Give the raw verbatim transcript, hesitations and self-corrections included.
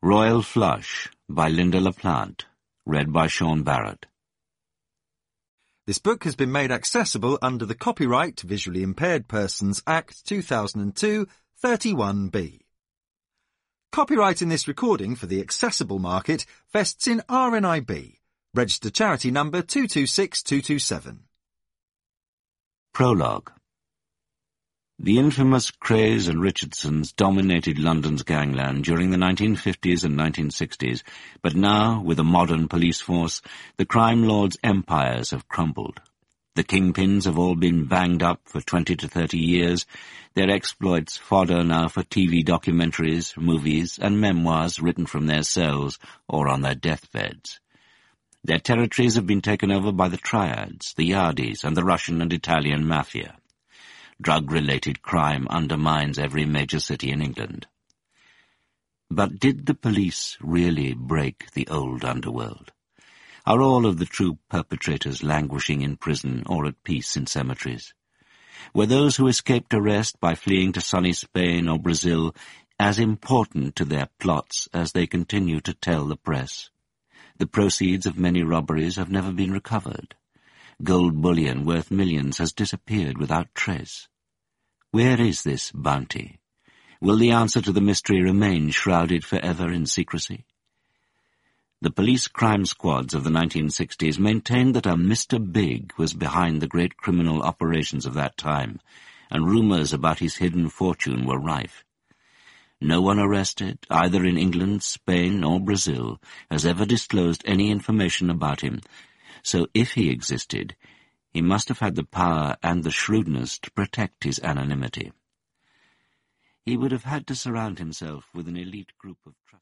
Royal Flush by Linda LaPlante, read by Sean Barrett. This book has been made accessible under the Copyright Visually Impaired Persons Act two thousand two, thirty-one B. Copyright in this recording for the accessible market vests in R N I B, registered charity number two two six two two seven. Prologue. The infamous Krays and Richardsons dominated London's gangland during the nineteen fifties and nineteen sixties, but now, with a modern police force, the crime lords' empires have crumbled. The kingpins have all been banged up for twenty to thirty years, their exploits fodder now for T V documentaries, movies, and memoirs written from their cells or on their deathbeds. Their territories have been taken over by the Triads, the Yardies, and the Russian and Italian mafia. Drug-related crime undermines every major city in England. But did the police really break the old underworld? Are all of the true perpetrators languishing in prison or at peace in cemeteries? Were those who escaped arrest by fleeing to sunny Spain or Brazil as important to their plots as they continue to tell the press? The proceeds of many robberies have never been recovered. Gold bullion worth millions has disappeared without trace. Where is this bounty? Will the answer to the mystery remain shrouded forever in secrecy? The police crime squads of the nineteen sixties maintained that a Mister Big was behind the great criminal operations of that time, and rumors about his hidden fortune were rife. No one arrested, either in England, Spain, or Brazil, has ever disclosed any information about him, so if he existed, he must have had the power and the shrewdness to protect his anonymity. He would have had to surround himself with an elite group of trusted